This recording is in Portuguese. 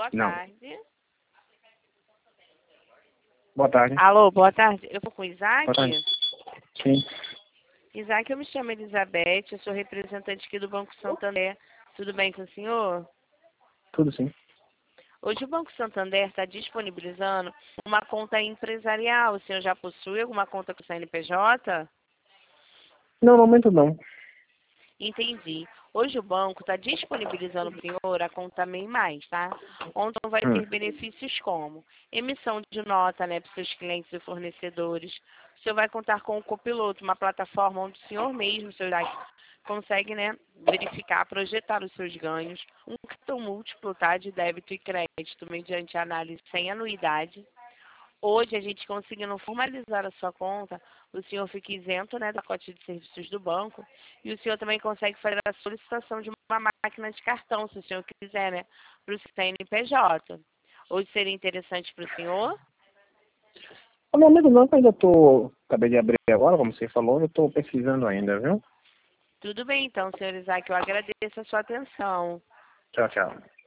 Boa Não. tarde. Boa tarde. Alô, boa tarde. Eu vou com o Boa tarde. Isaac. Sim. Isaac, eu me chamo Elizabeth, eu sou representante aqui do Banco Santander. Tudo bem com o senhor? Tudo sim. Hoje o Banco Santander está disponibilizando uma conta empresarial. O senhor já possui alguma conta com o CNPJ? Não, no momento não. Entendi. Hoje o banco está disponibilizando para o senhor a conta MEI Mais, tá? Onde vai Hum. ter benefícios como emissão de nota, né, para os seus clientes e fornecedores. O senhor vai contar com o Copiloto, uma plataforma onde o senhor mesmo, seu Isaac, consegue, né, verificar, projetar os seus ganhos. Um cartão múltiplo, tá, de débito e crédito mediante análise sem anuidade. Hoje, a gente conseguindo formalizar a sua conta, o senhor fica isento, né, do pacote de serviços do banco e o senhor também consegue fazer a solicitação de uma máquina de cartão, se o senhor quiser, né, para o CNPJ. Hoje seria interessante para o senhor? No momento não, que eu ainda tô... Acabei de abrir agora, como você falou, eu tô pesquisando ainda, viu? Tudo bem, então, senhor Isaac, eu agradeço a sua atenção. Tchau, tchau.